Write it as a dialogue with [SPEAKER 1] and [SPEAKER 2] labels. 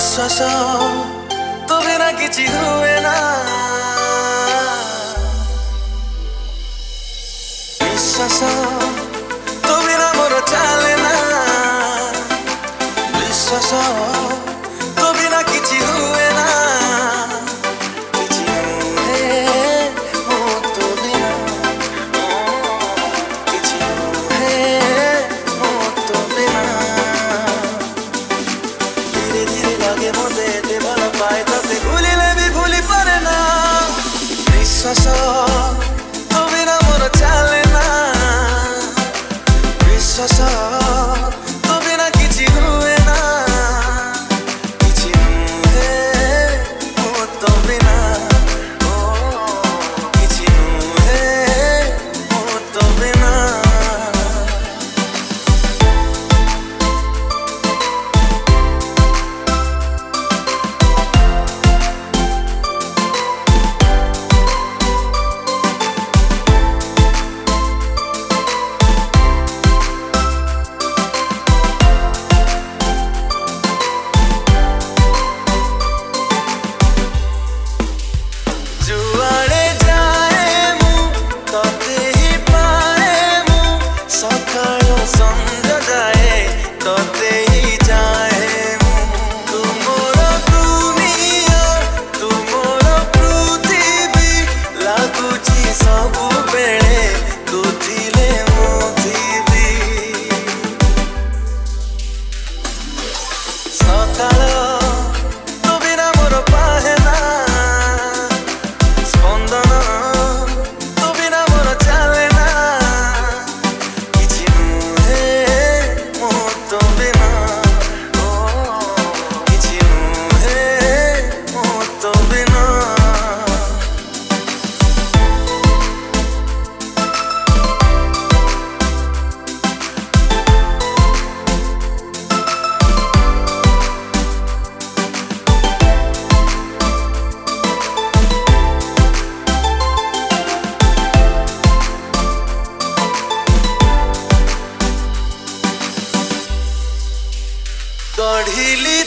[SPEAKER 1] विश्वास तो बिना किछि हुए ना, विश्वास तो बिना मोर चले ना, विश्वास तो बिना किछि हुए ना, किछि नुहे मो तो बिना, किछि नुहे मो तो बिना। धीरे धीरे लागे मोते एते भल पाए तते भूलिले भी भूली पारे ना, विश्वास तो बिना मोर चले ना, विश्वास तो बिना किछि हुए ना, किछि नुहे मो तो बिना, किछि नुहे मो तो बिना। जुआड़े जाए मु तते ही पाए मु, सकाळो संध्या जाए तते ही जाए मु। तू मोर दुनिया तू मोर पृथ्वी, लागुची सबु बेले तू थिले मो थिबी। सकाळ तो बिना मोर पाहे ना, स्पंदन तो बिना मोर चले ना, किछि नुहे मो तो बिना, किछि नुहे मो तो बिना। गढ़िली